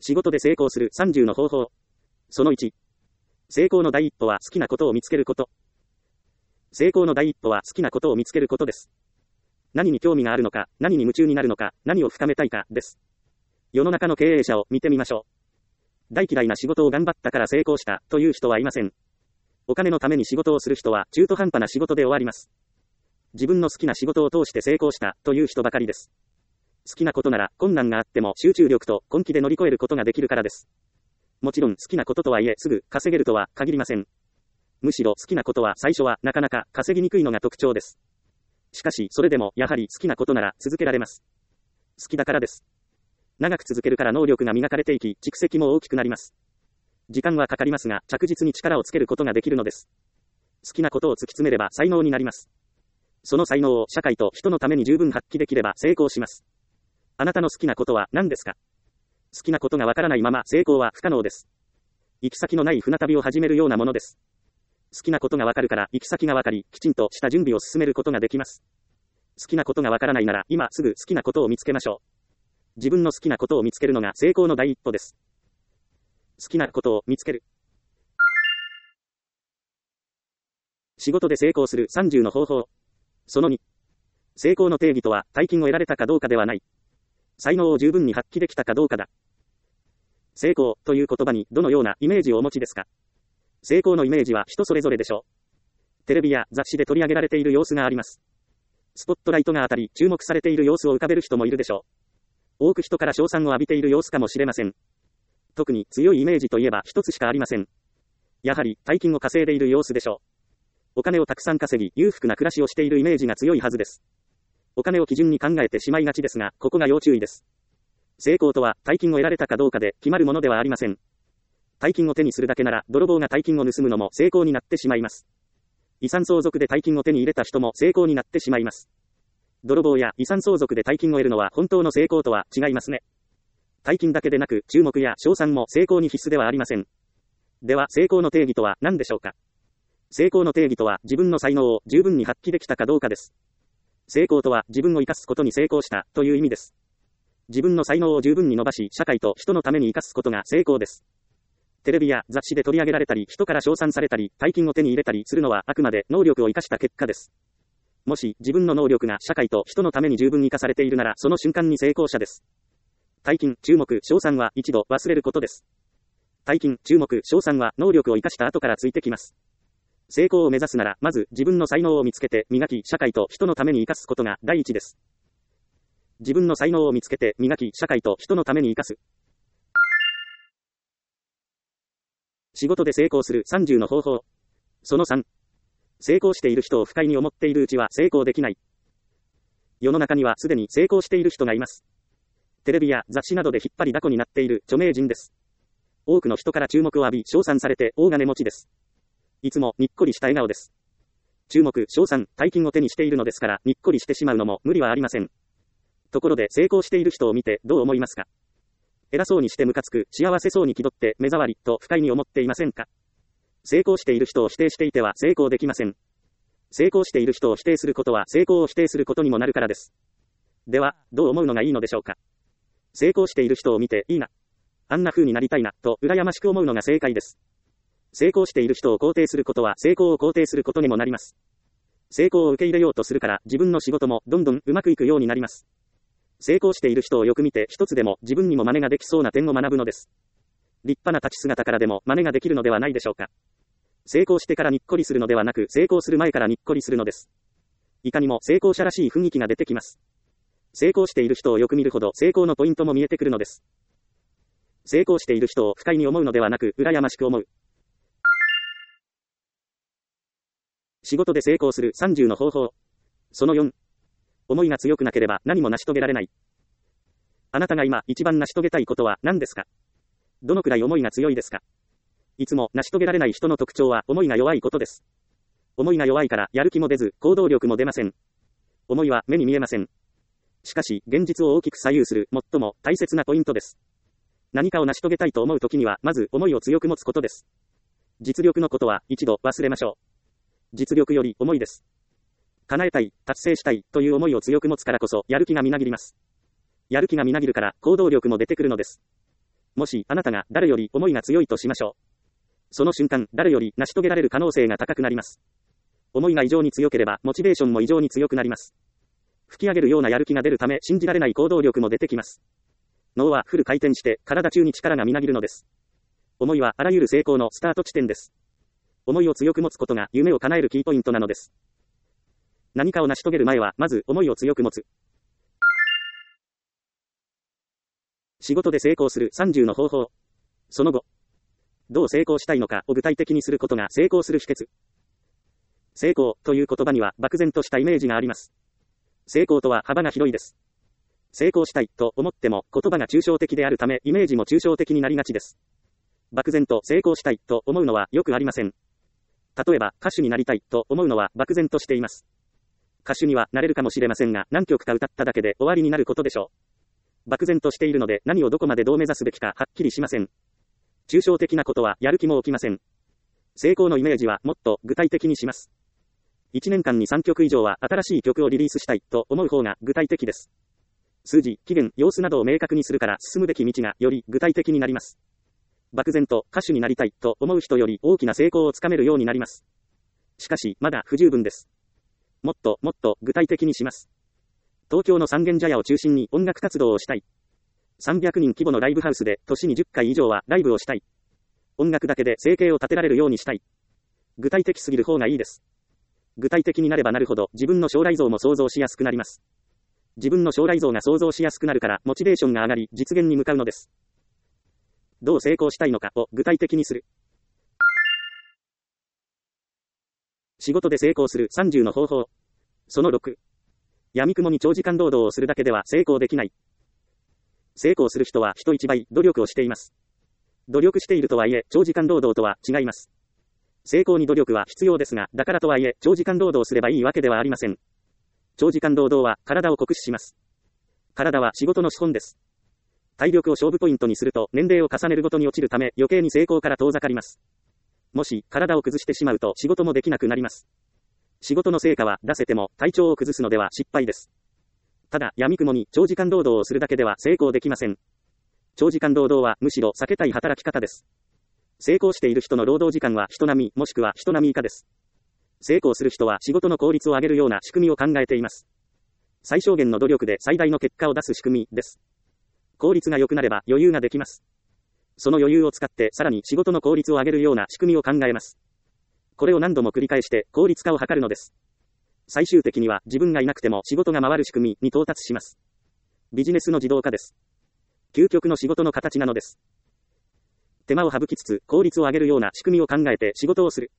仕事で成功する30の方法。その1。成功の第一歩は好きなことを見つけること。成功の第一歩は好きなことを見つけることです。何に興味があるのか、何に夢中になるのか、何を深めたいかです。世の中の経営者を見てみましょう。大嫌いな仕事を頑張ったから成功したという人はいません。お金のために仕事をする人は中途半端な仕事で終わります。自分の好きな仕事を通して成功したという人ばかりです。好きなことなら困難があっても集中力と根気で乗り越えることができるからです。もちろん好きなこととはいえすぐ稼げるとは限りません。むしろ好きなことは最初はなかなか稼ぎにくいのが特徴です。しかしそれでもやはり好きなことなら続けられます。好きだからです。長く続けるから能力が磨かれていき、蓄積も大きくなります。時間はかかりますが着実に力をつけることができるのです。好きなことを突き詰めれば才能になります。その才能を社会と人のために十分発揮できれば成功します。あなたの好きなことは何ですか？好きなことがわからないまま成功は不可能です。行き先のない船旅を始めるようなものです。好きなことがわかるから行き先がわかり、きちんとした準備を進めることができます。好きなことがわからないなら今すぐ好きなことを見つけましょう。自分の好きなことを見つけるのが成功の第一歩です。好きなことを見つける。仕事で成功する30の方法。その2。成功の定義とは大金を得られたかどうかではない。才能を十分に発揮できたかどうかだ。成功という言葉にどのようなイメージをお持ちですか？成功のイメージは人それぞれでしょう。テレビや雑誌で取り上げられている様子があります。スポットライトが当たり注目されている様子を浮かべる人もいるでしょう。多く人から称賛を浴びている様子かもしれません。特に強いイメージといえば一つしかありません。やはり大金を稼いでいる様子でしょう。お金をたくさん稼ぎ裕福な暮らしをしているイメージが強いはずです。お金を基準に考えてしまいがちですが、ここが要注意です。成功とは大金を得られたかどうかで決まるものではありません。大金を手にするだけなら泥棒が大金を盗むのも成功になってしまいます。遺産相続で大金を手に入れた人も成功になってしまいます。泥棒や遺産相続で大金を得るのは本当の成功とは違いますね。大金だけでなく注目や称賛も成功に必須ではありません。では成功の定義とは何でしょうか？成功の定義とは自分の才能を十分に発揮できたかどうかです。成功とは自分を生かすことに成功したという意味です。自分の才能を十分に伸ばし社会と人のために生かすことが成功です。テレビや雑誌で取り上げられたり人から称賛されたり大金を手に入れたりするのはあくまで能力を生かした結果です。もし自分の能力が社会と人のために十分に生かされているならその瞬間に成功者です。大金、注目、称賛は一度忘れることです。大金、注目、称賛は能力を生かした後からついてきます。成功を目指すならまず自分の才能を見つけて磨き社会と人のために生かすことが第一です。自分の才能を見つけて磨き社会と人のために生かす。仕事で成功する30の方法。その3。成功している人を不快に思っているうちは成功できない。世の中にはすでに成功している人がいます。テレビや雑誌などで引っ張りだこになっている著名人です。多くの人から注目を浴び称賛されて大金持ちです。いつもにっこりした笑顔です。注目、称賛、大金を手にしているのですからにっこりしてしまうのも無理はありません。ところで成功している人を見てどう思いますか？偉そうにしてムカつく、幸せそうに気取って目障りと不快に思っていませんか？成功している人を否定していては成功できません。成功している人を否定することは成功を否定することにもなるからです。では、どう思うのがいいのでしょうか？成功している人を見ていいな、あんな風になりたいなと羨ましく思うのが正解です。成功している人を肯定することは成功を肯定することにもなります。成功を受け入れようとするから自分の仕事もどんどんうまくいくようになります。成功している人をよく見て一つでも自分にも真似ができそうな点を学ぶのです。立派な立ち姿からでも真似ができるのではないでしょうか。成功してからにっこりするのではなく成功する前からにっこりするのです。いかにも成功者らしい雰囲気が出てきます。成功している人をよく見るほど成功のポイントも見えてくるのです。成功している人を不快に思うのではなく羨ましく思う。仕事で成功する30の方法。その4。思いが強くなければ何も成し遂げられない。あなたが今一番成し遂げたいことは何ですか？どのくらい思いが強いですか？いつも成し遂げられない人の特徴は思いが弱いことです。思いが弱いからやる気も出ず行動力も出ません。思いは目に見えません。しかし現実を大きく左右する最も大切なポイントです。何かを成し遂げたいと思うときにはまず思いを強く持つことです。実力のことは一度忘れましょう。実力より思いです。叶えたい、達成したいという思いを強く持つからこそやる気がみなぎります。やる気がみなぎるから行動力も出てくるのです。 もし、あなたが誰より思いが強いとしましょう。その瞬間、誰より成し遂げられる可能性が高くなります。思いが異常に強ければ、モチベーションも異常に強くなります。吹き上げるようなやる気が出るため、信じられない行動力も出てきます。脳はフル回転して、体中に力がみなぎるのです。思いはあらゆる成功のスタート地点です。思いを強く持つことが夢を叶えるキーポイントなのです。何かを成し遂げる前は、まず思いを強く持つ。仕事で成功する30の方法。その後、どう成功したいのかを具体的にすることが成功する秘訣。成功という言葉には漠然としたイメージがあります。成功とは幅が広いです。成功したいと思っても言葉が抽象的であるためイメージも抽象的になりがちです。漠然と成功したいと思うのはよくありません。例えば歌手になりたいと思うのは漠然としています。歌手にはなれるかもしれませんが何曲か歌っただけで終わりになることでしょう。漠然としているので何をどこまでどう目指すべきかはっきりしません。抽象的なことはやる気も起きません。成功のイメージはもっと具体的にします。1年間に3曲以上は新しい曲をリリースしたいと思う方が具体的です。数字、期限、様子などを明確にするから進むべき道がより具体的になります。漠然と歌手になりたいと思う人より大きな成功をつかめるようになります。しかし、まだ不十分です。もっともっと具体的にします。東京の三軒茶屋を中心に音楽活動をしたい。300人規模のライブハウスで年に10回以上はライブをしたい。音楽だけで生計を立てられるようにしたい。具体的すぎる方がいいです。具体的になればなるほど自分の将来像も想像しやすくなります。自分の将来像が想像しやすくなるからモチベーションが上がり実現に向かうのです。どう成功したいのかを具体的にする。仕事で成功する30の方法。その6。闇雲に長時間労働をするだけでは成功できない。成功する人は人一倍努力をしています。努力しているとはいえ長時間労働とは違います。成功に努力は必要ですが、だからとはいえ長時間労働すればいいわけではありません。長時間労働は体を酷使します。体は仕事の資本です。体力を勝負ポイントにすると年齢を重ねるごとに落ちるため余計に成功から遠ざかります。もし体を崩してしまうと仕事もできなくなります。仕事の成果は出せても体調を崩すのでは失敗です。ただ闇雲に長時間労働をするだけでは成功できません。長時間労働はむしろ避けたい働き方です。成功している人の労働時間は人並みもしくは人並み以下です。成功する人は仕事の効率を上げるような仕組みを考えています。最小限の努力で最大の結果を出す仕組みです。効率が良くなれば余裕ができます。その余裕を使ってさらに仕事の効率を上げるような仕組みを考えます。これを何度も繰り返して効率化を図るのです。最終的には自分がいなくても仕事が回る仕組みに到達します。ビジネスの自動化です。究極の仕事の形なのです。手間を省きつつ効率を上げるような仕組みを考えて仕事をする。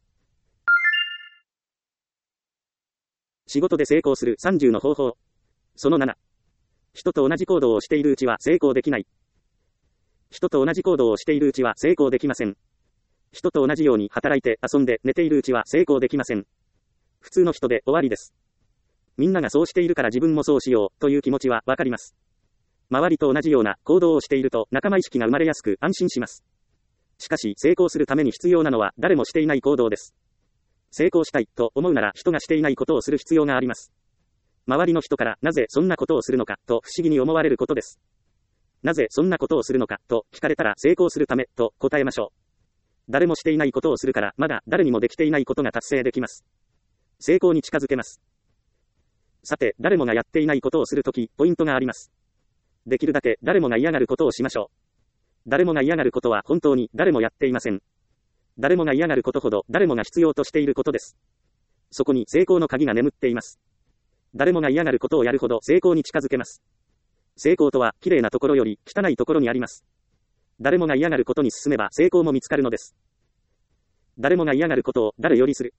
仕事で成功する30の方法。その7。人と同じ行動をしているうちは成功できない。人と同じ行動をしているうちは成功できません。人と同じように働いて遊んで寝ているうちは成功できません。普通の人で終わりです。みんながそうしているから自分もそうしようという気持ちはわかります。周りと同じような行動をしていると仲間意識が生まれやすく安心します。しかし成功するために必要なのは誰もしていない行動です。成功したいと思うなら人がしていないことをする必要があります。周りの人からなぜそんなことをするのかと不思議に思われることです。なぜそんなことをするのかと聞かれたら成功するためと答えましょう。誰もしていないことをするからまだ誰にもできていないことが達成できます。成功に近づけます。さて、誰もがやっていないことをするとき、ポイントがあります。できるだけ誰もが嫌がることをしましょう。誰もが嫌がることは本当に誰もやっていません。誰もが嫌がることほど誰もが必要としていることです。そこに成功の鍵が眠っています。誰もが嫌がることをやるほど成功に近づけます。成功とは綺麗なところより汚いところにあります。誰もが嫌がることに進めば成功も見つかるのです。誰もが嫌がることを誰よりする。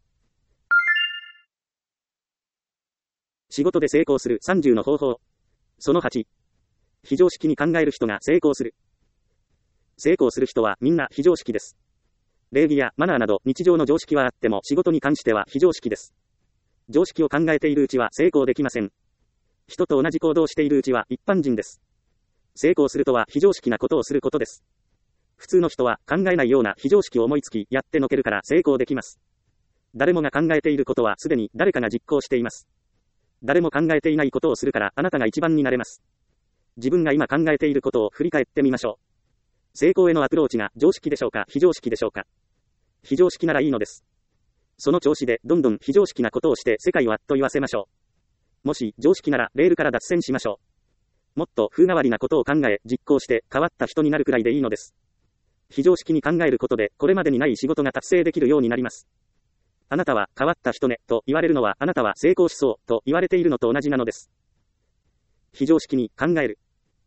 仕事で成功する30の方法。その8。非常識に考える人が成功する。成功する人はみんな非常識です。礼儀やマナーなど日常の常識はあっても仕事に関しては非常識です。常識を考えているうちは成功できません。人と同じ行動をしているうちは一般人です。成功するとは非常識なことをすることです。普通の人は考えないような非常識を思いつきやってのけるから成功できます。誰もが考えていることはすでに誰かが実行しています。誰も考えていないことをするからあなたが一番になれます。自分が今考えていることを振り返ってみましょう。 成功へのアプローチが常識でしょうか、非常識でしょうか。非常識ならいいのです。その調子でどんどん非常識なことをして世界をあっと言わせましょう。もし常識ならレールから脱線しましょう。もっと風変わりなことを考え実行して変わった人になるくらいでいいのです。非常識に考えることでこれまでにない仕事が達成できるようになります。あなたは変わった人ねと言われるのはあなたは成功しそうと言われているのと同じなのです。非常識に考える。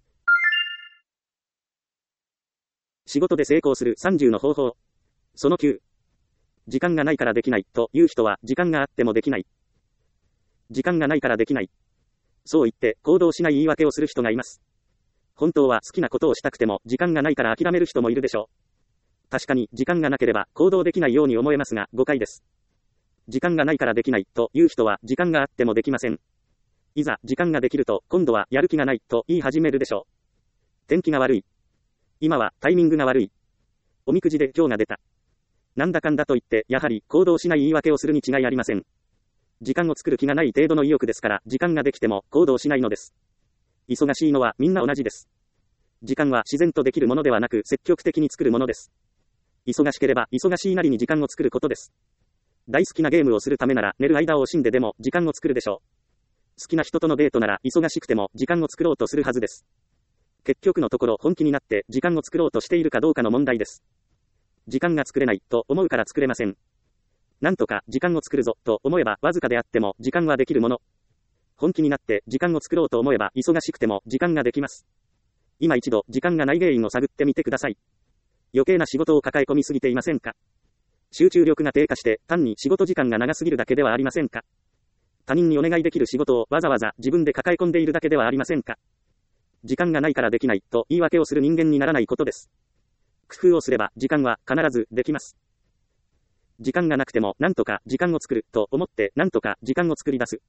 仕事で成功する30の方法。その9。時間がないからできないという人は時間があってもできない。時間がないからできない。そう言って行動しない言い訳をする人がいます。本当は好きなことをしたくても時間がないから諦める人もいるでしょう。確かに時間がなければ行動できないように思えますが誤解です。時間がないからできないという人は時間があってもできません。いざ時間ができると今度はやる気がないと言い始めるでしょう。天気が悪い。今はタイミングが悪い。おみくじで今日が出た。なんだかんだと言って、やはり行動しない言い訳をするに違いありません。時間を作る気がない程度の意欲ですから、時間ができても行動しないのです。忙しいのはみんな同じです。時間は自然とできるものではなく、積極的に作るものです。忙しければ忙しいなりに時間を作ることです。大好きなゲームをするためなら、寝る間を惜しんででも時間を作るでしょう。好きな人とのデートなら忙しくても時間を作ろうとするはずです。結局のところ本気になって時間を作ろうとしているかどうかの問題です。時間が作れないと思うから作れません。なんとか時間を作るぞと思えばわずかであっても時間はできるもの。本気になって時間を作ろうと思えば忙しくても時間ができます。今一度時間がない原因を探ってみてください。余計な仕事を抱え込みすぎていませんか？集中力が低下して単に仕事時間が長すぎるだけではありませんか？他人にお願いできる仕事をわざわざ自分で抱え込んでいるだけではありませんか？時間がないからできないと言い訳をする人間にならないことです。工夫をすれば時間は必ずできます。時間がなくてもなんとか時間を作ると思ってなんとか時間を作り出す。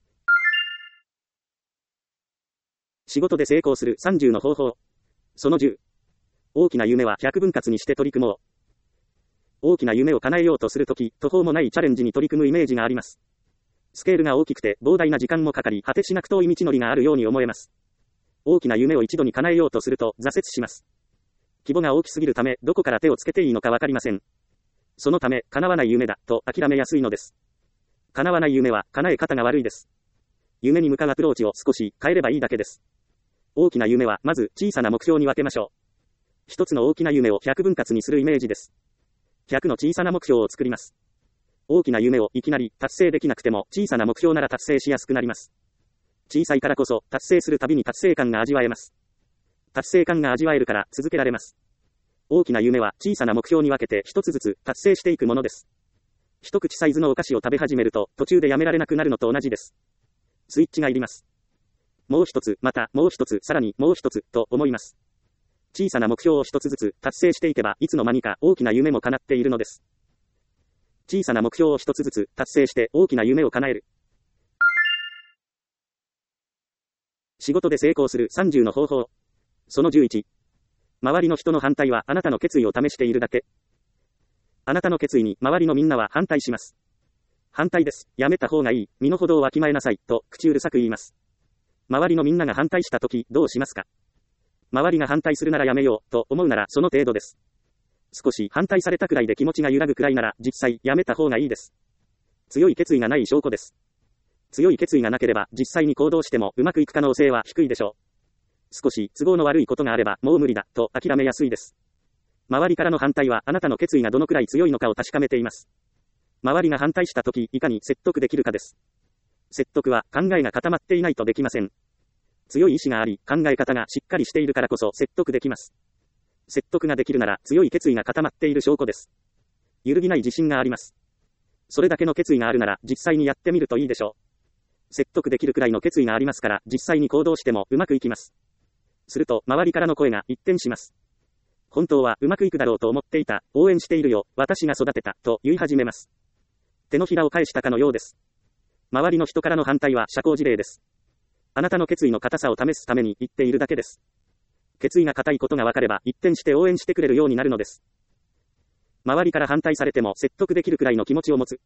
仕事で成功する30の方法。その10。大きな夢は100分割にして取り組もう。大きな夢を叶えようとするとき、途方もないチャレンジに取り組むイメージがあります。スケールが大きくて膨大な時間もかかり果てしなく遠い道のりがあるように思えます。大きな夢を一度に叶えようとすると挫折します。規模が大きすぎるためどこから手をつけていいのかわかりません。そのため叶わない夢だと諦めやすいのです。叶わない夢は叶え方が悪いです。夢に向かうアプローチを少し変えればいいだけです。大きな夢はまず小さな目標に分けましょう。一つの大きな夢を100分割にするイメージです。100の小さな目標を作ります。大きな夢をいきなり達成できなくても小さな目標なら達成しやすくなります。小さいからこそ達成するたびに達成感が味わえます。達成感が味わえるから続けられます。大きな夢は小さな目標に分けて一つずつ達成していくものです。一口サイズのお菓子を食べ始めると途中でやめられなくなるのと同じです。スイッチがいります。もう一つ、またもう一つ、さらにもう一つと思います。小さな目標を一つずつ達成していけばいつの間にか大きな夢も叶っているのです。小さな目標を一つずつ達成して大きな夢を叶える。仕事で成功する30の方法。その11。周りの人の反対はあなたの決意を試しているだけ。あなたの決意に周りのみんなは反対します。反対です。やめた方がいい。身の程をわきまえなさい。と口うるさく言います。周りのみんなが反対したときどうしますか？周りが反対するならやめようと思うならその程度です。少し反対されたくらいで気持ちが揺らぐくらいなら実際やめた方がいいです。強い決意がない証拠です。強い決意がなければ実際に行動してもうまくいく可能性は低いでしょう。少し都合の悪いことがあればもう無理だと諦めやすいです。周りからの反対はあなたの決意がどのくらい強いのかを確かめています。周りが反対したときいかに説得できるかです。説得は考えが固まっていないとできません。強い意志があり考え方がしっかりしているからこそ説得できます。説得ができるなら強い決意が固まっている証拠です。揺るぎない自信があります。それだけの決意があるなら実際にやってみるといいでしょう。説得できるくらいの決意がありますから実際に行動してもうまくいきます。すると周りからの声が一転します。本当はうまくいくだろうと思っていた。応援しているよ。私が育てた。と言い始めます。手のひらを返したかのようです。周りの人からの反対は社交辞令です。あなたの決意の固さを試すために言っているだけです。決意が固いことが分かれば一転して応援してくれるようになるのです。周りから反対されても説得できるくらいの気持ちを持つ。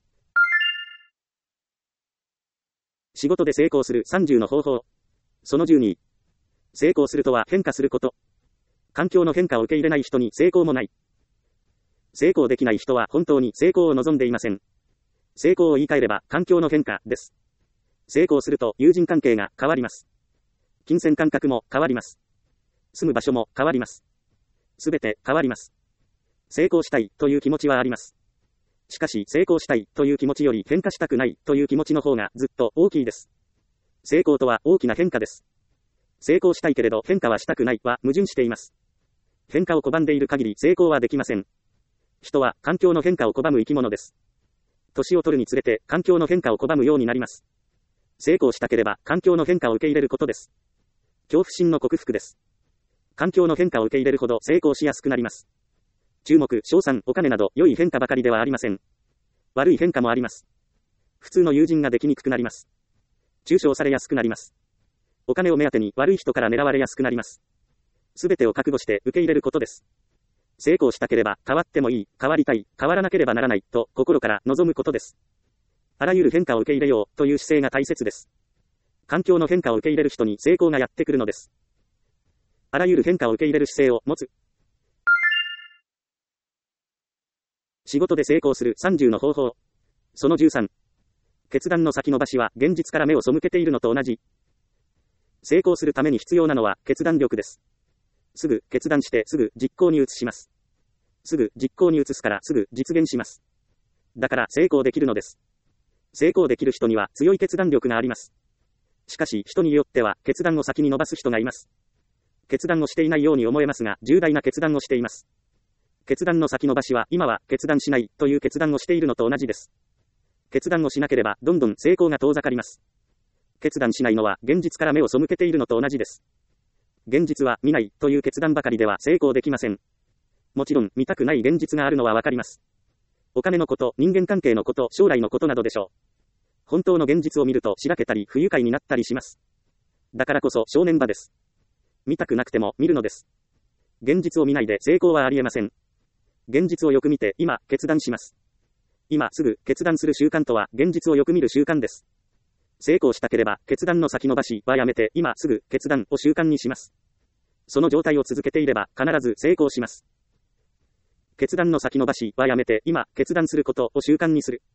仕事で成功する30の方法。その12。成功するとは変化すること。 環境の変化を受け入れない人に成功もない。成功できない人は本当に成功を望んでいません。成功を言い換えれば環境の変化です。成功すると友人関係が変わります。金銭感覚も変わります。住む場所も変わります。すべて変わります。成功したいという気持ちはあります。しかし成功したいという気持ちより変化したくないという気持ちの方がずっと大きいです。成功とは大きな変化です。成功したいけれど変化はしたくないは矛盾しています。変化を拒んでいる限り成功はできません。人は環境の変化を拒む生き物です。年を取るにつれて環境の変化を拒むようになります。成功したければ環境の変化を受け入れることです。恐怖心の克服です。環境の変化を受け入れるほど成功しやすくなります。注目、賞賛、お金など良い変化ばかりではありません。悪い変化もあります。普通の友人ができにくくなります。中傷されやすくなります。お金を目当てに悪い人から狙われやすくなります。すべてを覚悟して受け入れることです。成功したければ変わってもいい、変わりたい、変わらなければならないと心から望むことです。あらゆる変化を受け入れようという姿勢が大切です。環境の変化を受け入れる人に成功がやってくるのです。あらゆる変化を受け入れる姿勢を持つ。仕事で成功する30の方法。その13。決断の先延ばしは現実から目を背けているのと同じ。成功するために必要なのは決断力です。すぐ決断してすぐ実行に移します。すぐ実行に移すからすぐ実現します。だから成功できるのです。成功できる人には強い決断力があります。しかし人によっては決断を先に伸ばす人がいます。決断をしていないように思えますが重大な決断をしています。決断の先延ばしは今は決断しないという決断をしているのと同じです。決断をしなければどんどん成功が遠ざかります。決断しないのは現実から目を背けているのと同じです。現実は見ないという決断ばかりでは成功できません。もちろん見たくない現実があるのはわかります。お金のこと、人間関係のこと、将来のことなどでしょう。本当の現実を見るとしらけたり不愉快になったりします。だからこそ正念場です。見たくなくても見るのです。現実を見ないで成功はありえません。現実をよく見て今決断します。今すぐ決断する習慣とは現実をよく見る習慣です。成功したければ決断の先延ばしはやめて今すぐ決断を習慣にします。その状態を続けていれば必ず成功します。決断の先延ばしはやめて今決断することを習慣にする。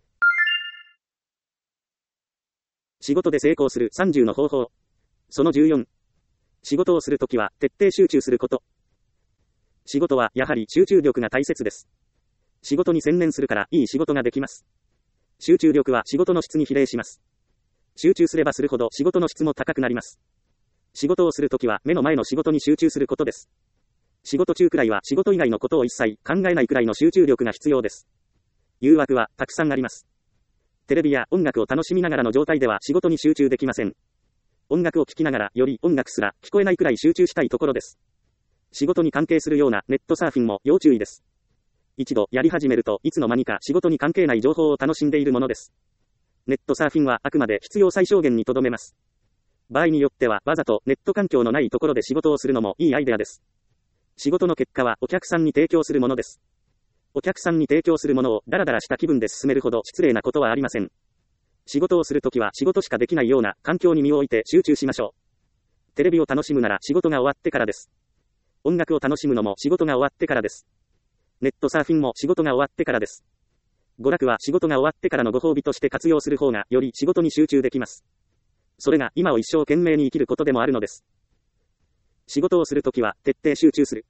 仕事で成功する30の方法。その14。仕事をするときは徹底集中すること。仕事はやはり集中力が大切です。仕事に専念するからいい仕事ができます。集中力は仕事の質に比例します。集中すればするほど仕事の質も高くなります。仕事をするときは目の前の仕事に集中することです。仕事中くらいは仕事以外のことを一切考えないくらいの集中力が必要です。誘惑はたくさんあります。テレビや音楽を楽しみながらの状態では仕事に集中できません。音楽を聴きながらより音楽すら聞こえないくらい集中したいところです。仕事に関係するようなネットサーフィンも要注意です。一度やり始めるといつの間にか仕事に関係ない情報を楽しんでいるものです。ネットサーフィンはあくまで必要最小限にとどめます。場合によってはわざとネット環境のないところで仕事をするのもいいアイデアです。仕事の結果はお客さんに提供するものです。お客さんに提供するものをダラダラした気分で進めるほど失礼なことはありません。仕事をするときは仕事しかできないような環境に身を置いて集中しましょう。テレビを楽しむなら仕事が終わってからです。音楽を楽しむのも仕事が終わってからです。ネットサーフィンも仕事が終わってからです。娯楽は仕事が終わってからのご褒美として活用する方がより仕事に集中できます。それが今を一生懸命に生きることでもあるのです。仕事をするときは徹底集中する。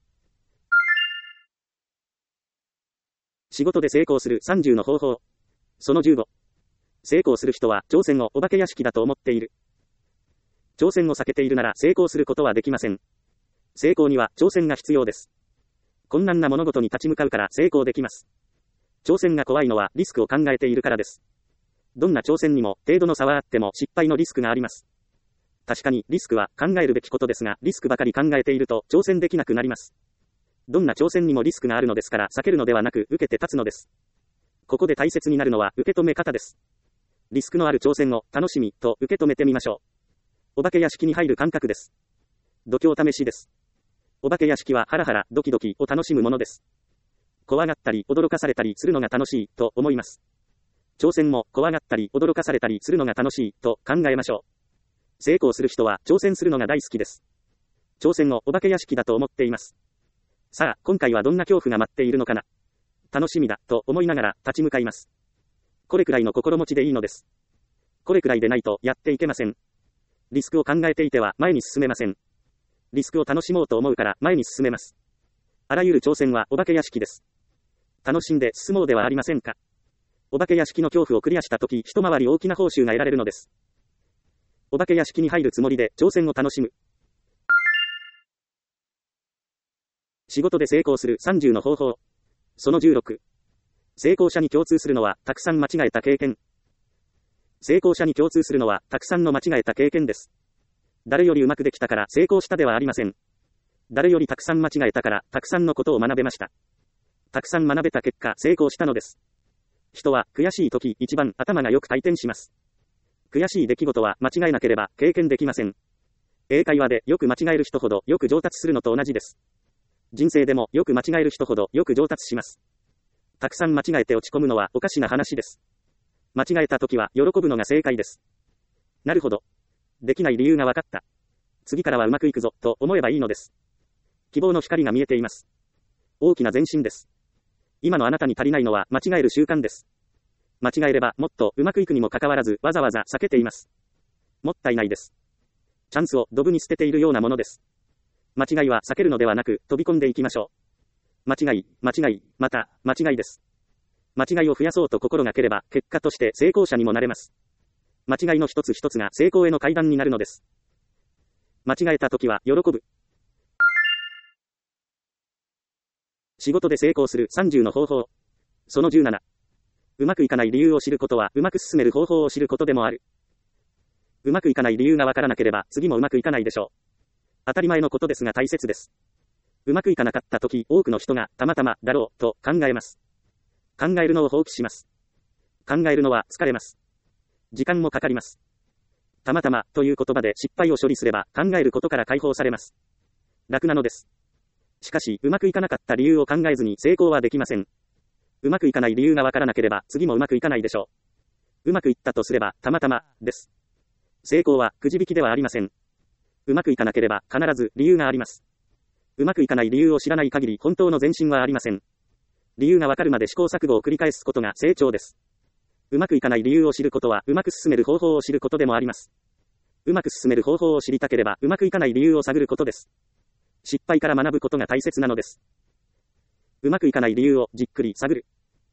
仕事で成功する30の方法。その15。成功する人は挑戦をお化け屋敷だと思っている。挑戦を避けているなら成功することはできません。成功には挑戦が必要です。困難な物事に立ち向かうから成功できます。挑戦が怖いのはリスクを考えているからです。どんな挑戦にも程度の差はあっても失敗のリスクがあります。確かにリスクは考えるべきことですが、リスクばかり考えていると挑戦できなくなります。どんな挑戦にもリスクがあるのですから避けるのではなく受けて立つのです。ここで大切になるのは受け止め方です。リスクのある挑戦を楽しみと受け止めてみましょう。お化け屋敷に入る感覚です。度胸試しです。お化け屋敷はハラハラドキドキを楽しむものです。怖がったり驚かされたりするのが楽しいと思います。挑戦も怖がったり驚かされたりするのが楽しいと考えましょう。成功する人は挑戦するのが大好きです。 挑戦をお化け屋敷だと思っています。さあ、今回はどんな恐怖が待っているのかな。楽しみだ、と思いながら立ち向かいます。これくらいの心持ちでいいのです。これくらいでないとやっていけません。リスクを考えていては前に進めません。リスクを楽しもうと思うから前に進めます。あらゆる挑戦はお化け屋敷です。楽しんで進もうではありませんか。お化け屋敷の恐怖をクリアしたとき、一回り大きな報酬が得られるのです。お化け屋敷に入るつもりで挑戦を楽しむ。仕事で成功する30の方法。その16。成功者に共通するのは、たくさん間違えた経験。成功者に共通するのは、たくさんの間違えた経験です。誰よりうまくできたから成功したではありません。誰よりたくさん間違えたから、たくさんのことを学べました。たくさん学べた結果、成功したのです。人は、悔しい時、一番頭がよく回転します。悔しい出来事は間違えなければ経験できません。英会話でよく間違える人ほどよく上達するのと同じです。人生でもよく間違える人ほどよく上達します。たくさん間違えて落ち込むのはおかしな話です。間違えた時は喜ぶのが正解です。なるほど。できない理由が分かった。次からはうまくいくぞ、と思えばいいのです。希望の光が見えています。大きな前進です。今のあなたに足りないのは間違える習慣です。間違えればもっとうまくいくにもかかわらずわざわざ避けています。もったいないです。チャンスをドブに捨てているようなものです。間違いは避けるのではなく飛び込んでいきましょう。間違い、また、間違いです。間違いを増やそうと心がければ結果として成功者にもなれます。間違いの一つ一つが成功への階段になるのです。間違えた時は喜ぶ。仕事で成功する30の方法。その17。うまくいかない理由を知ることはうまく進める方法を知ることでもある。うまくいかない理由がわからなければ次もうまくいかないでしょう。当たり前のことですが大切です。うまくいかなかった時、多くの人がたまたまだろうと考えます。考えるのを放棄します。考えるのは疲れます。時間もかかります。たまたまという言葉で失敗を処理すれば考えることから解放されます。楽なのです。しかし、うまくいかなかった理由を考えずに成功はできません。うまくいかない理由がわからなければ次もうまくいかないでしょう。うまくいったとすればたまたまです。成功はくじ引きではありません。うまくいかなければ必ず理由があります。うまくいかない理由を知らない限り本当の前進はありません。理由がわかるまで試行錯誤を繰り返すことが成長です。うまくいかない理由を知ることはうまく進める方法を知ることでもあります。うまく進める方法を知りたければうまくいかない理由を探ることです。失敗から学ぶことが大切なのです。うまくいかない理由をじっくり探る。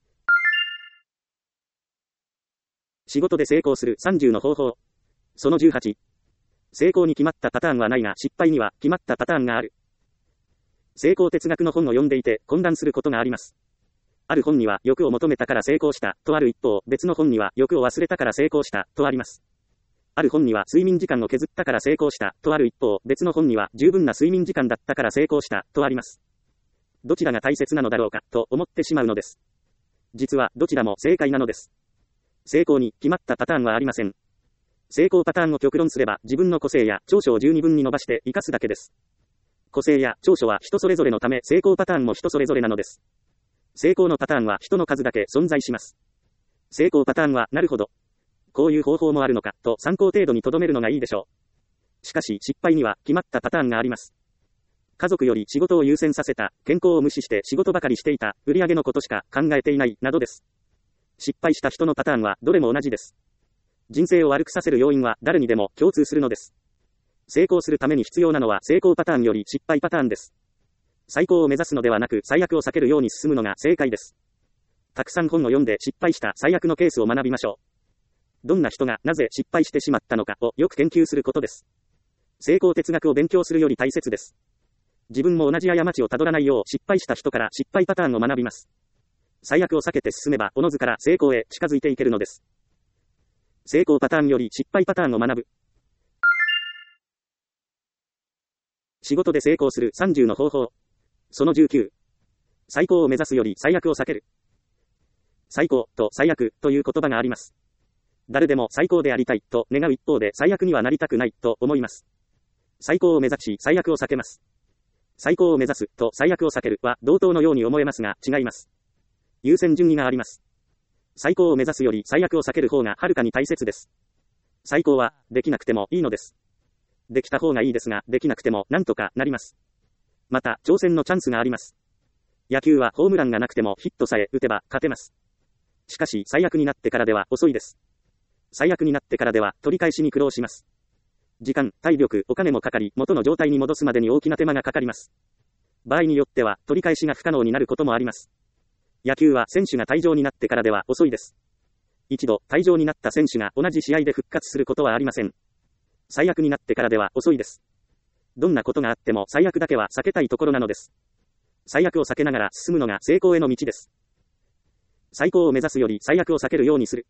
仕事で成功する30の方法。その18。成功に決まったパターンはないが失敗には決まったパターンがある。成功哲学の本を読んでいて混乱することがあります。ある本には欲を求めたから成功したとある一方、別の本には欲を忘れたから成功したとあります。ある本には睡眠時間を削ったから成功したとある一方、別の本には十分な睡眠時間だったから成功したとあります。どちらが大切なのだろうかと思ってしまうのです。実はどちらも正解なのです。成功に決まったパターンはありません。成功パターンを極論すれば自分の個性や長所を十二分に伸ばして活かすだけです。個性や長所は人それぞれのため成功パターンも人それぞれなのです。成功のパターンは人の数だけ存在します。成功パターンはなるほど。こういう方法もあるのかと参考程度に留めるのがいいでしょう。しかし失敗には決まったパターンがあります。家族より仕事を優先させた、健康を無視して仕事ばかりしていた、売上のことしか考えていない、などです。失敗した人のパターンはどれも同じです。人生を悪くさせる要因は誰にでも共通するのです。成功するために必要なのは成功パターンより失敗パターンです。最高を目指すのではなく最悪を避けるように進むのが正解です。たくさん本を読んで失敗した最悪のケースを学びましょう。どんな人がなぜ失敗してしまったのかをよく研究することです。成功哲学を勉強するより大切です。自分も同じ過ちをたどらないよう失敗した人から失敗パターンを学びます。最悪を避けて進めばおのずから成功へ近づいていけるのです。成功パターンより失敗パターンを学ぶ。仕事で成功する30の方法。その19。最高を目指すより最悪を避ける。最高と最悪という言葉があります。誰でも最高でありたいと願う一方で最悪にはなりたくないと思います。最高を目指し最悪を避けます。最高を目指すと最悪を避けるは同等のように思えますが違います。優先順位があります。最高を目指すより最悪を避ける方がはるかに大切です。最高はできなくてもいいのです。 できた方がいいですが、できなくてもなんとかなります。また、挑戦のチャンスがあります。野球はホームランがなくてもヒットさえ打てば勝てます。しかし、最悪になってからでは遅いです。最悪になってからでは取り返しに苦労します。時間、体力、お金もかかり、元の状態に戻すまでに大きな手間がかかります。場合によっては、取り返しが不可能になることもあります。野球は選手が退場になってからでは遅いです。一度、退場になった選手が同じ試合で復活することはありません。最悪になってからでは遅いです。どんなことがあっても最悪だけは避けたいところなのです。最悪を避けながら進むのが成功への道です。最高を目指すより最悪を避けるようにする。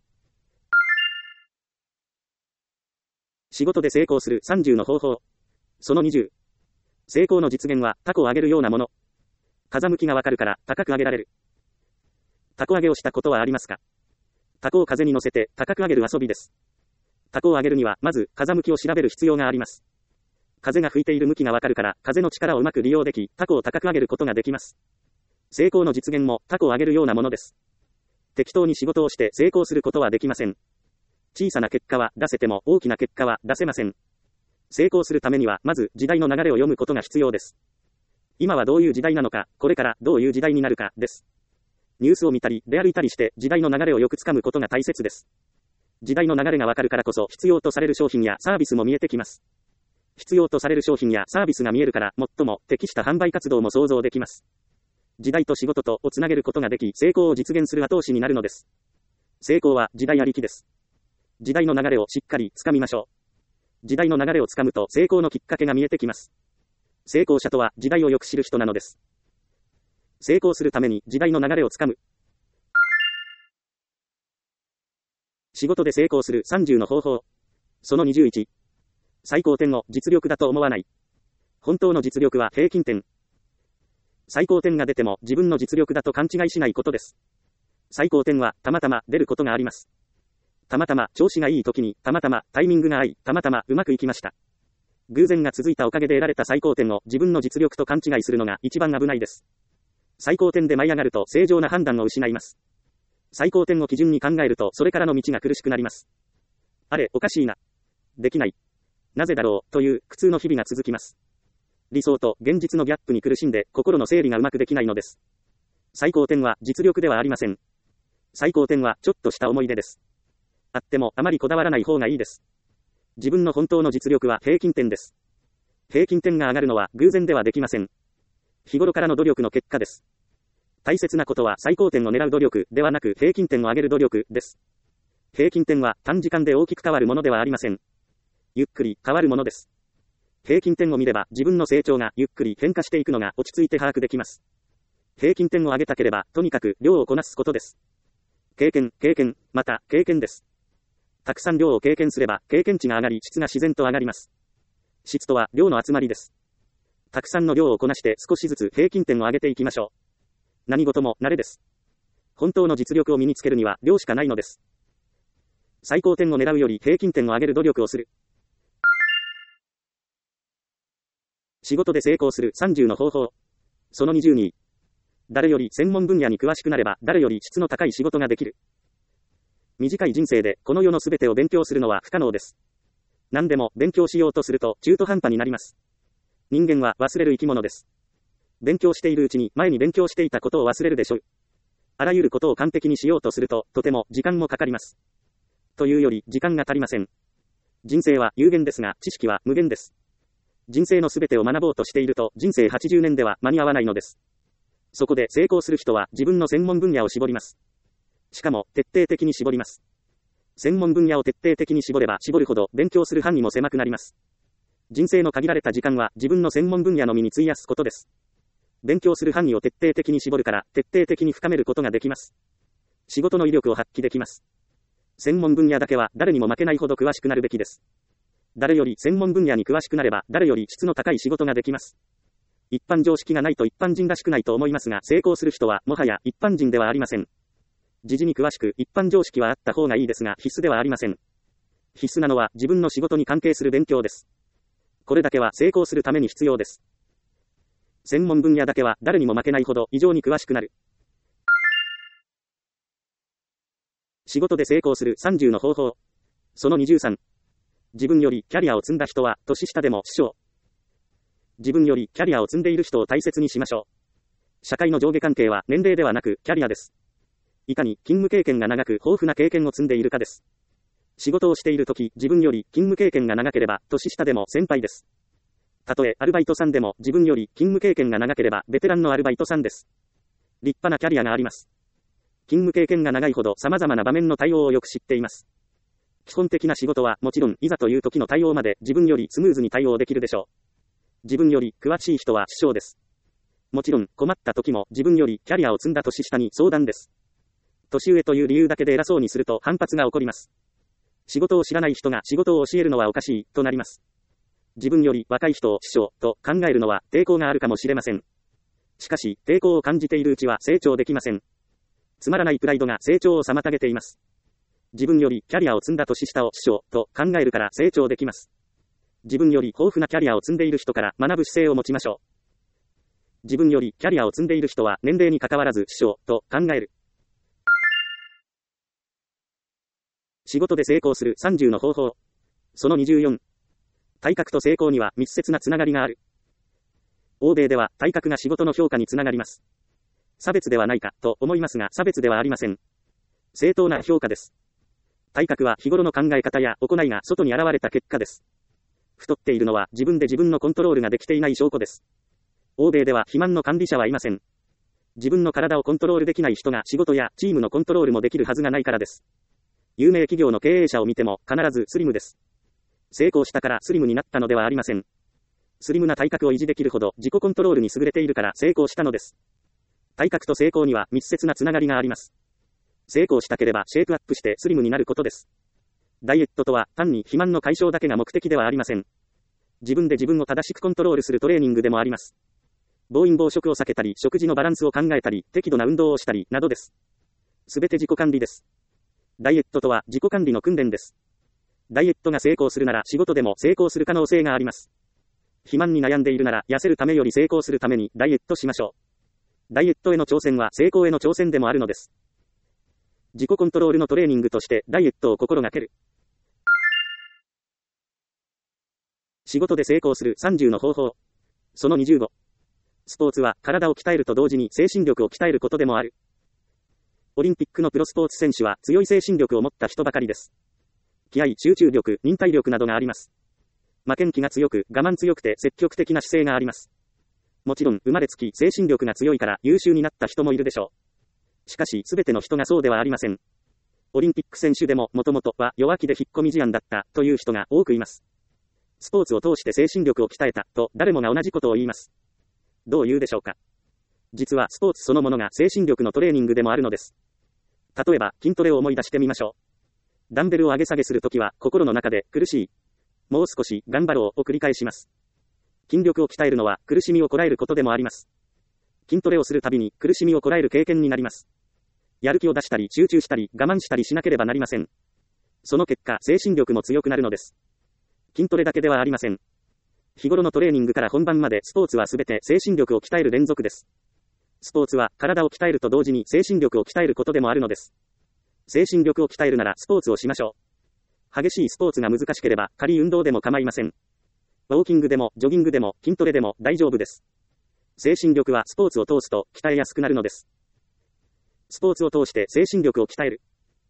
仕事で成功する30の方法。その20。成功の実現は凧を上げるようなもの。風向きがわかるから高く上げられる。凧上げをしたことはありますか？凧を風に乗せて高く上げる遊びです。凧を上げるにはまず風向きを調べる必要があります。風が吹いている向きがわかるから風の力をうまく利用でき、凧を高く上げることができます。成功の実現も凧を上げるようなものです。適当に仕事をして成功することはできません。小さな結果は出せても大きな結果は出せません。成功するためにはまず時代の流れを読むことが必要です。今はどういう時代なのか、これからどういう時代になるかです。ニュースを見たり出歩いたりして時代の流れをよくつかむことが大切です。時代の流れがわかるからこそ必要とされる商品やサービスも見えてきます。必要とされる商品やサービスが見えるから最も適した販売活動も想像できます。時代と仕事とをつなげることができ、成功を実現する後押しになるのです。成功は時代ありきです。時代の流れをしっかりつかみましょう。時代の流れをつかむと成功のきっかけが見えてきます。成功者とは時代をよく知る人なのです。成功するために時代の流れをつかむ。仕事で成功する30の方法。その21。最高点を実力だと思わない。本当の実力は平均点。最高点が出ても自分の実力だと勘違いしないことです。最高点はたまたま出ることがあります。たまたま調子がいい時に、たまたまタイミングが合い、たまたまうまくいきました。偶然が続いたおかげで得られた最高点を自分の実力と勘違いするのが一番危ないです。最高点で舞い上がると正常な判断を失います。最高点を基準に考えるとそれからの道が苦しくなります。あれ、おかしいな。できない。なぜだろう、という苦痛の日々が続きます。理想と現実のギャップに苦しんで心の整理がうまくできないのです。最高点は実力ではありません。最高点はちょっとした思い出です。あってもあまりこだわらない方がいいです。自分の本当の実力は平均点です。平均点が上がるのは偶然ではできません。日頃からの努力の結果です。大切なことは最高点を狙う努力ではなく平均点を上げる努力です。平均点は短時間で大きく変わるものではありません。ゆっくり変わるものです。平均点を見れば自分の成長がゆっくり変化していくのが落ち着いて把握できます。平均点を上げたければとにかく量をこなすことです。経験、また経験です。たくさん量を経験すれば経験値が上がり質が自然と上がります。質とは量の集まりです。たくさんの量をこなして少しずつ平均点を上げていきましょう。何事も慣れです。本当の実力を身につけるには量しかないのです。最高点を狙うより平均点を上げる努力をする。仕事で成功する30の方法。その22。誰より専門分野に詳しくなれば誰より質の高い仕事ができる。短い人生でこの世のすべてを勉強するのは不可能です。何でも勉強しようとすると中途半端になります。人間は忘れる生き物です。勉強しているうちに前に勉強していたことを忘れるでしょう。あらゆることを完璧にしようとするととても時間もかかります。というより時間が足りません。人生は有限ですが知識は無限です。人生のすべてを学ぼうとしていると人生80年では間に合わないのです。そこで成功する人は自分の専門分野を絞ります。しかも徹底的に絞ります。専門分野を徹底的に絞れば絞るほど勉強する範囲も狭くなります。人生の限られた時間は自分の専門分野のみに費やすことです。勉強する範囲を徹底的に絞るから徹底的に深めることができます。仕事の威力を発揮できます。専門分野だけは誰にも負けないほど詳しくなるべきです。誰より専門分野に詳しくなれば誰より質の高い仕事ができます。一般常識がないと一般人らしくないと思いますが成功する人はもはや一般人ではありません。時事に詳しく一般常識はあった方がいいですが必須ではありません。必須なのは自分の仕事に関係する勉強です。これだけは成功するために必要です。専門分野だけは誰にも負けないほど異常に詳しくなる。仕事で成功する30の方法。その23。 自分よりキャリアを積んだ人は年下でも師匠。自分よりキャリアを積んでいる人を大切にしましょう。社会の上下関係は年齢ではなくキャリアです。いかに勤務経験が長く豊富な経験を積んでいるかです。仕事をしているとき、自分より勤務経験が長ければ年下でも先輩です。たとえアルバイトさんでも自分より勤務経験が長ければベテランのアルバイトさんです。立派なキャリアがあります。勤務経験が長いほど様々な場面の対応をよく知っています。基本的な仕事はもちろんいざという時の対応まで自分よりスムーズに対応できるでしょう。自分より詳しい人は師匠です。もちろん困った時も自分よりキャリアを積んだ年下に相談です。年上という理由だけで偉そうにすると反発が起こります。仕事を知らない人が仕事を教えるのはおかしいとなります。自分より若い人を師匠と考えるのは抵抗があるかもしれません。しかし抵抗を感じているうちは成長できません。つまらないプライドが成長を妨げています。自分よりキャリアを積んだ年下を師匠と考えるから成長できます。自分より豊富なキャリアを積んでいる人から学ぶ姿勢を持ちましょう。自分よりキャリアを積んでいる人は年齢に関わらず師匠と考える。仕事で成功する30の方法。その24。体格と成功には密接なつながりがある。欧米では体格が仕事の評価につながります。差別ではないかと思いますが差別ではありません。正当な評価です。体格は日頃の考え方や行いが外に現れた結果です。太っているのは自分で自分のコントロールができていない証拠です。欧米では肥満の管理者はいません。自分の体をコントロールできない人が仕事やチームのコントロールもできるはずがないからです。有名企業の経営者を見ても必ずスリムです。成功したからスリムになったのではありません。スリムな体格を維持できるほど自己コントロールに優れているから成功したのです。体格と成功には密接なつながりがあります。成功したければシェイプアップしてスリムになることです。ダイエットとは単に肥満の解消だけが目的ではありません。自分で自分を正しくコントロールするトレーニングでもあります。暴飲暴食を避けたり、食事のバランスを考えたり、適度な運動をしたり、などです。すべて自己管理です。ダイエットとは自己管理の訓練です。ダイエットが成功するなら仕事でも成功する可能性があります。肥満に悩んでいるなら痩せるためより成功するためにダイエットしましょう。ダイエットへの挑戦は成功への挑戦でもあるのです。自己コントロールのトレーニングとしてダイエットを心がける。仕事で成功する30の方法。その25。スポーツは体を鍛えると同時に精神力を鍛えることでもある。オリンピックのプロスポーツ選手は強い精神力を持った人ばかりです。気合、集中力、忍耐力などがあります。負けん気が強く、我慢強くて積極的な姿勢があります。もちろん生まれつき精神力が強いから優秀になった人もいるでしょう。しかし全ての人がそうではありません。オリンピック選手でも元々は弱気で引っ込み思案だったという人が多くいます。スポーツを通して精神力を鍛えたと誰もが同じことを言います。どう言うでしょうか。実はスポーツそのものが精神力のトレーニングでもあるのです。例えば筋トレを思い出してみましょう。ダンベルを上げ下げするときは心の中で苦しい。もう少し頑張ろうを繰り返します。筋力を鍛えるのは苦しみをこらえることでもあります。筋トレをするたびに苦しみをこらえる経験になります。やる気を出したり集中したり我慢したりしなければなりません。その結果精神力も強くなるのです。筋トレだけではありません。日頃のトレーニングから本番までスポーツはすべて精神力を鍛える連続です。スポーツは体を鍛えると同時に精神力を鍛えることでもあるのです。精神力を鍛えるならスポーツをしましょう。激しいスポーツが難しければ軽い運動でも構いません。ウォーキングでもジョギングでも筋トレでも大丈夫です。精神力はスポーツを通すと鍛えやすくなるのです。スポーツを通して精神力を鍛える。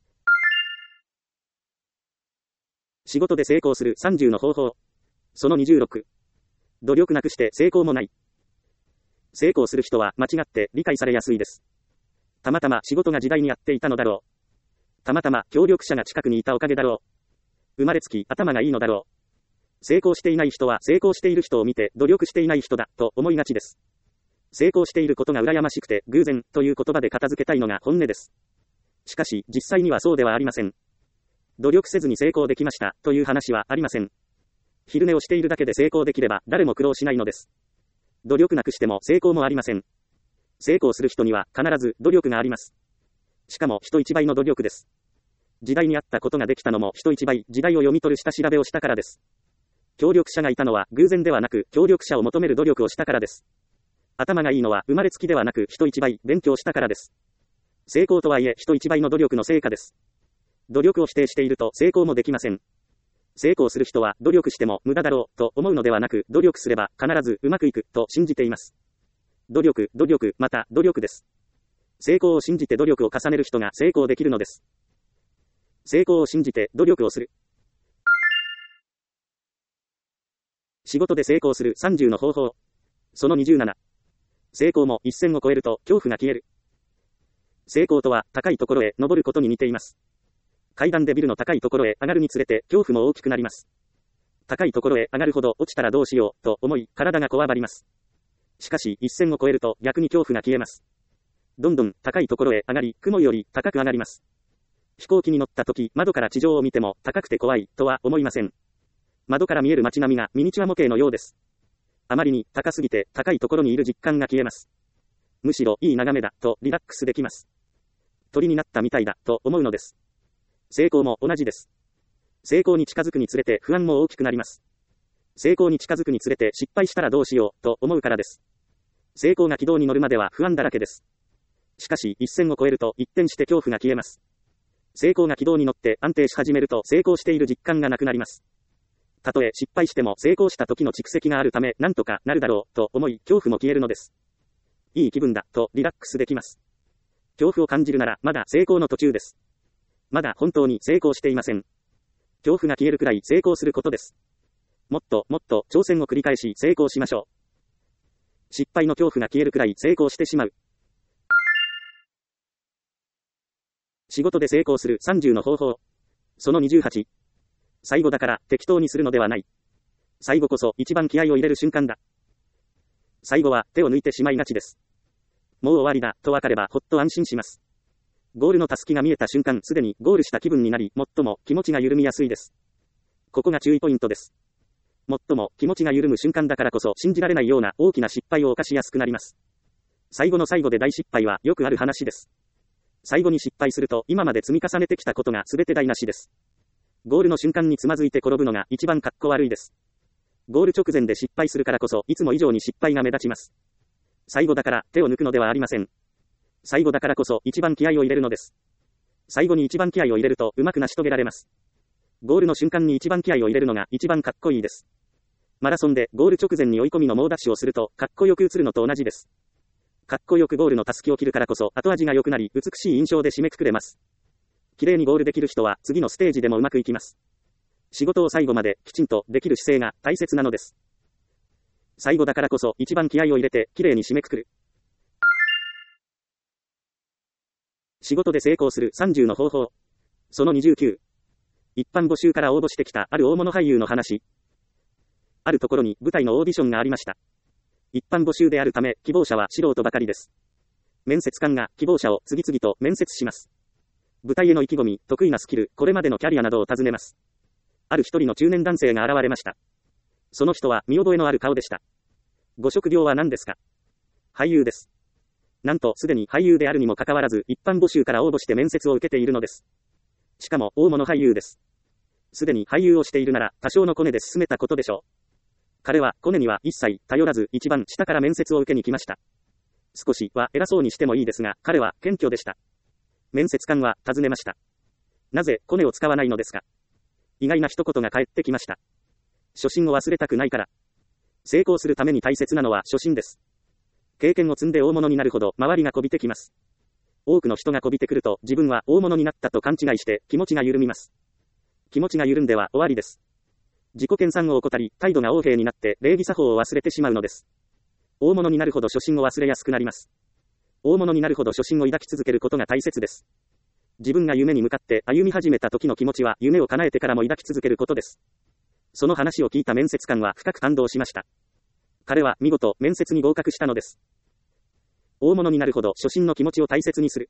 仕事で成功する30の方法。その26。努力なくして成功もない。成功する人は間違って理解されやすいです。たまたま仕事が時代に合っていたのだろう。たまたま協力者が近くにいたおかげだろう。生まれつき頭がいいのだろう。成功していない人は成功している人を見て努力していない人だと思いがちです。成功していることが羨ましくて偶然という言葉で片付けたいのが本音です。しかし実際にはそうではありません。努力せずに成功できましたという話はありません。昼寝をしているだけで成功できれば誰も苦労しないのです。努力なくしても成功もありません。成功する人には必ず努力があります。しかも人一倍の努力です。時代に合ったことができたのも人一倍時代を読み取る下調べをしたからです。協力者がいたのは偶然ではなく協力者を求める努力をしたからです。頭がいいのは生まれつきではなく人一倍勉強したからです。成功とはいえ人一倍の努力の成果です。努力を否定していると成功もできません。 成功する人は努力しても無駄だろうと思うのではなく、努力すれば必ずうまくいくと信じています。努力、また努力です。成功を信じて努力を重ねる人が成功できるのです。成功を信じて努力をする。仕事で成功する30の方法。その27。成功も一線を越えると恐怖が消える。成功とは高いところへ登ることに似ています。階段でビルの高いところへ上がるにつれて恐怖も大きくなります。高いところへ上がるほど落ちたらどうしようと思い体がこわばります。しかし一線を越えると逆に恐怖が消えます。どんどん高いところへ上がり、雲より高く上がります。飛行機に乗った時、窓から地上を見ても高くて怖いとは思いません。窓から見える街並みがミニチュア模型のようです。あまりに高すぎて高いところにいる実感が消えます。むしろいい眺めだとリラックスできます。鳥になったみたいだと思うのです。成功も同じです。成功に近づくにつれて不安も大きくなります。成功に近づくにつれて失敗したらどうしようと思うからです。成功が軌道に乗るまでは不安だらけです。しかし一線を越えると一転して恐怖が消えます。成功が軌道に乗って安定し始めると成功している実感がなくなります。たとえ失敗しても成功した時の蓄積があるためなんとかなるだろうと思い恐怖も消えるのです。いい気分だとリラックスできます。恐怖を感じるならまだ成功の途中です。まだ本当に成功していません。恐怖が消えるくらい成功することです。もっともっと挑戦を繰り返し成功しましょう。失敗の恐怖が消えるくらい成功してしまう。仕事で成功する30の方法。その28。最後だから適当にするのではない。最後こそ一番気合を入れる瞬間だ。最後は手を抜いてしまいがちです。もう終わりだと分かればほっと安心します。ゴールのたすきが見えた瞬間、すでにゴールした気分になり、最も気持ちが緩みやすいです。ここが注意ポイントです。最も気持ちが緩む瞬間だからこそ信じられないような大きな失敗を犯しやすくなります。最後の最後で大失敗はよくある話です。最後に失敗すると今まで積み重ねてきたことが全て台無しです。ゴールの瞬間につまずいて転ぶのが一番かっこ悪いです。ゴール直前で失敗するからこそいつも以上に失敗が目立ちます。最後だから手を抜くのではありません。最後だからこそ一番気合を入れるのです。最後に一番気合を入れるとうまく成し遂げられます。ゴールの瞬間に一番気合を入れるのが一番かっこいいです。マラソンでゴール直前に追い込みの猛ダッシュをするとかっこよく映るのと同じです。かっこよくゴールのたすきを切るからこそ後味が良くなり美しい印象で締めくくれます。綺麗にゴールできる人は次のステージでもうまくいきます。仕事を最後まできちんとできる姿勢が大切なのです。最後だからこそ一番気合を入れて綺麗に締めくくる。仕事で成功する30の方法。その29。一般募集から応募してきたある大物俳優の話。あるところに舞台のオーディションがありました。一般募集であるため希望者は素人ばかりです。面接官が希望者を次々と面接します。舞台への意気込み、得意なスキル、これまでのキャリアなどを尋ねます。ある一人の中年男性が現れました。その人は見覚えのある顔でした。ご職業は何ですか？俳優です。なんとすでに俳優であるにもかかわらず一般募集から応募して面接を受けているのです。しかも大物俳優です。すでに俳優をしているなら多少のコネで進めたことでしょう。彼はコネには一切頼らず一番下から面接を受けに来ました。少しは偉そうにしてもいいですが彼は謙虚でした。面接官は尋ねました。なぜコネを使わないのですか？意外な一言が返ってきました。初心を忘れたくないから。成功するために大切なのは初心です。経験を積んで大物になるほど周りがこびてきます。多くの人がこびてくると自分は大物になったと勘違いして気持ちが緩みます。気持ちが緩んでは終わりです。自己研鑽を怠り、態度が横柄になって礼儀作法を忘れてしまうのです。大物になるほど初心を忘れやすくなります。大物になるほど初心を抱き続けることが大切です。自分が夢に向かって歩み始めた時の気持ちは夢を叶えてからも抱き続けることです。その話を聞いた面接官は深く感動しました。彼は見事面接に合格したのです。大物になるほど初心の気持ちを大切にする。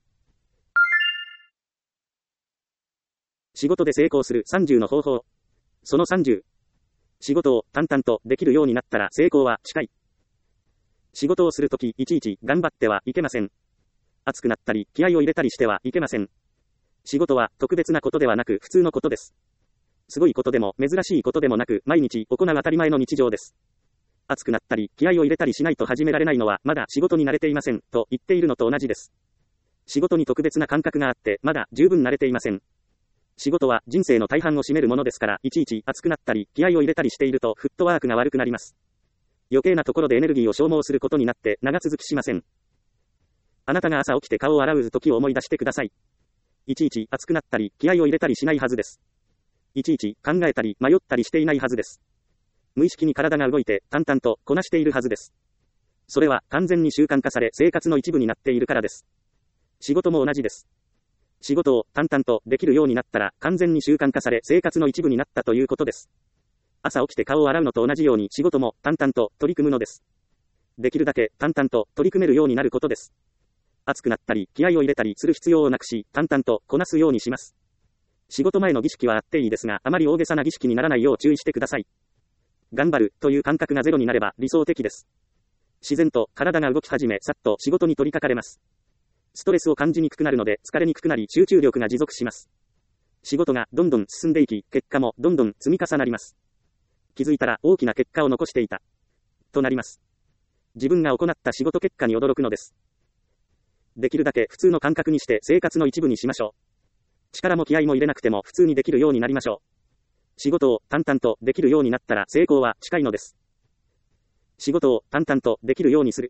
仕事で成功する30の方法。その30。仕事を淡々とできるようになったら成功は近い。仕事をするときいちいち頑張ってはいけません。熱くなったり気合を入れたりしてはいけません。仕事は特別なことではなく普通のことです。すごいことでも珍しいことでもなく毎日行う当たり前の日常です。熱くなったり気合を入れたりしないと始められないのはまだ仕事に慣れていませんと言っているのと同じです。仕事に特別な感覚があってまだ十分慣れていません。 仕事は人生の大半を占めるものですから、いちいち熱くなったり、気合を入れたりしているとフットワークが悪くなります。余計なところでエネルギーを消耗することになって長続きしません。あなたが朝起きて顔を洗う時を思い出してください。いちいち熱くなったり、気合を入れたりしないはずです。いちいち考えたり、迷ったりしていないはずです。無意識に体が動いて、淡々とこなしているはずです。それは完全に習慣化され、生活の一部になっているからです。仕事も同じです。仕事を淡々とできるようになったら、完全に習慣化され、生活の一部になったということです。朝起きて顔を洗うのと同じように仕事も淡々と取り組むのです。できるだけ淡々と取り組めるようになることです。熱くなったり、気合を入れたりする必要をなくし、淡々とこなすようにします。仕事前の儀式はあっていいですが、あまり大げさな儀式にならないよう注意してください。頑張るという感覚がゼロになれば理想的です。自然と体が動き始め、さっと仕事に取り掛かれます。ストレスを感じにくくなるので、疲れにくくなり、集中力が持続します。仕事がどんどん進んでいき、結果もどんどん積み重なります。気づいたら大きな結果を残していた。となります。自分が行った仕事結果に驚くのです。できるだけ普通の感覚にして生活の一部にしましょう。力も気合も入れなくても普通にできるようになりましょう。仕事を淡々とできるようになったら成功は近いのです。仕事を淡々とできるようにする。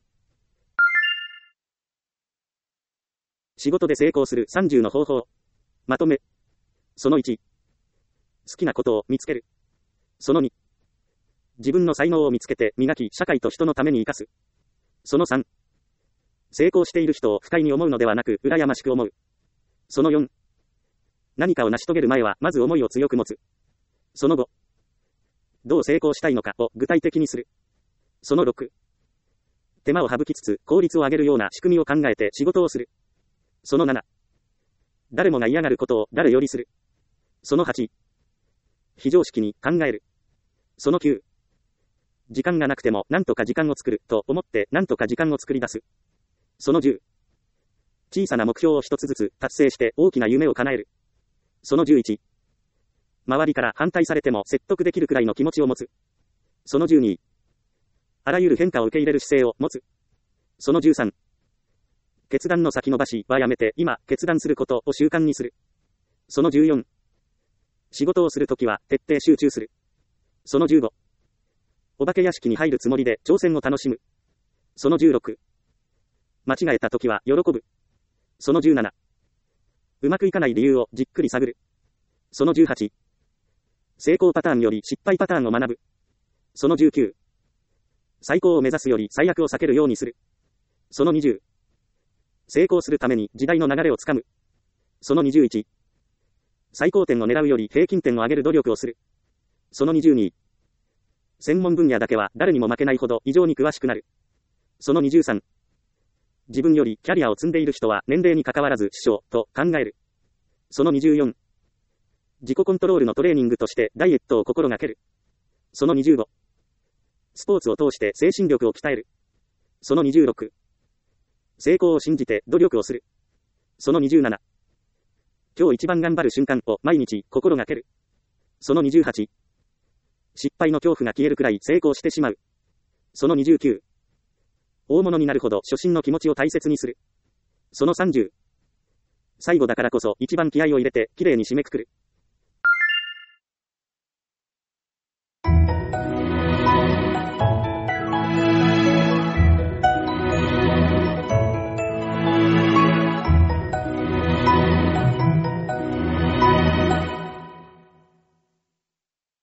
仕事で成功する30の方法。まとめ。その1。好きなことを見つける。その2。自分の才能を見つけて磨き、社会と人のために生かす。その3。成功している人を不快に思うのではなく、羨ましく思う。その4。何かを成し遂げる前は、まず思いを強く持つ。その5。どう成功したいのかを具体的にする。その6。手間を省きつつ、効率を上げるような仕組みを考えて仕事をする。その7。誰もが嫌がることを誰よりする。その8。非常識に考える。その9。時間がなくても何とか時間を作ると思って何とか時間を作り出す。その10。小さな目標を一つずつ達成して大きな夢を叶える。その11。周りから反対されても説得できるくらいの気持ちを持つ。その12。あらゆる変化を受け入れる姿勢を持つ。その13。決断の先延ばしはやめて今決断することを習慣にする。その14。仕事をするときは徹底集中する。その15。お化け屋敷に入るつもりで挑戦を楽しむ。その16。間違えたときは喜ぶ。その17。うまくいかない理由をじっくり探る。その18。成功パターンより失敗パターンを学ぶ。その19。最高を目指すより最悪を避けるようにする。その20。成功するために時代の流れをつかむ。その21。最高点を狙うより平均点を上げる努力をする。その22。専門分野だけは誰にも負けないほど異常に詳しくなる。その23。自分よりキャリアを積んでいる人は年齢に関わらず師匠と考える。その24。自己コントロールのトレーニングとしてダイエットを心がける。その25。スポーツを通して精神力を鍛える。その26。成功を信じて努力をする。その27。今日一番頑張る瞬間を毎日心がける。その28。失敗の恐怖が消えるくらい成功してしまう。その29。大物になるほど初心の気持ちを大切にする。その30。最後だからこそ一番気合を入れて綺麗に締めくくる。